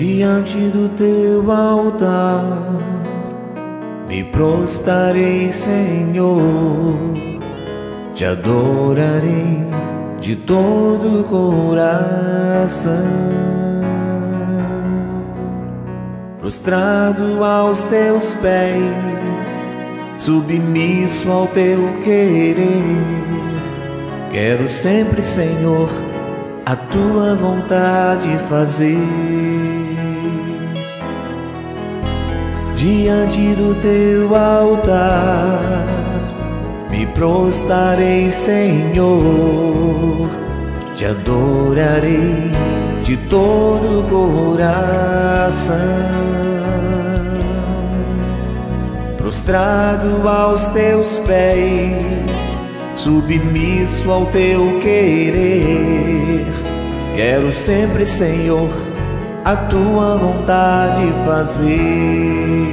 Diante do teu altar me prostrarei, Senhor, te adorarei de todo o coração. Prostrado aos teus pés, submisso ao teu querer, quero sempre, Senhor, a tua vontade fazer. Diante do teu altar me prostrarei, Senhor, te adorarei de todo o coração. Prostrado aos teus pés, submisso ao teu querer, quero sempre, Senhor, a tua vontade fazer.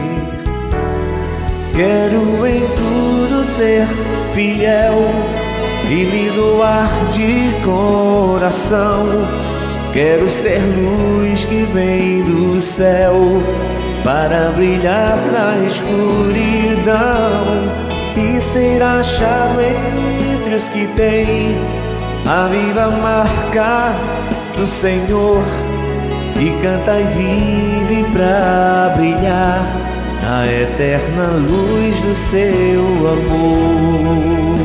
Quero em tudo ser fiel e me doar de coração. Quero ser luz que vem do céu para brilhar na escuridão e ser achado entre os que têm a viva marca do Senhor, e canta e vive pra brilhar na eterna luz do seu amor.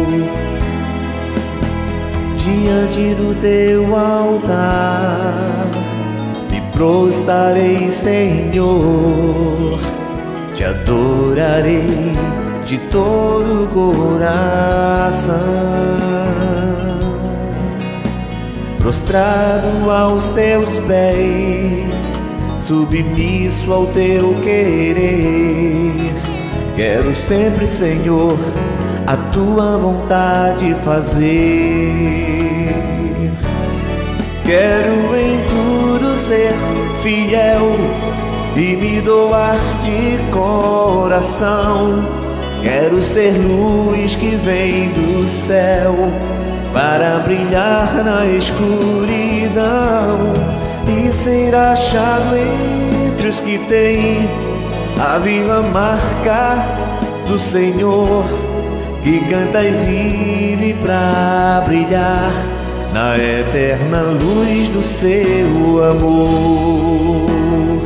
Diante do teu altar me prostrarei, Senhor, te adorarei de todo o coração. Prostrado aos teus pés, submisso ao teu querer, quero sempre, Senhor, a tua vontade fazer. Quero em tudo ser fiel e me doar de coração. Quero ser luz que vem do céu para brilhar na escuridão e ser achado entre os que têm a viva marca do Senhor, que canta e vive pra brilhar na eterna luz do seu amor.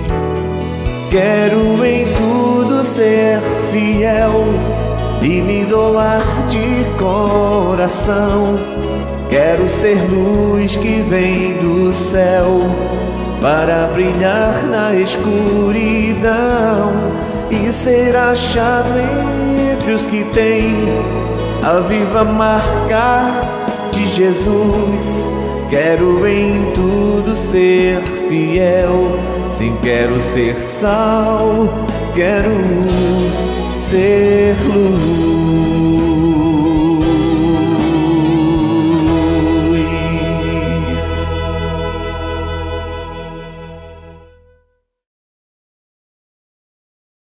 Quero em tudo ser fiel e me doar de coração. Quero ser luz que vem do céu para brilhar na escuridão e ser achado entre os que têm a viva marca de Jesus. Quero em tudo ser fiel, sim, quero ser sal, quero ser luz.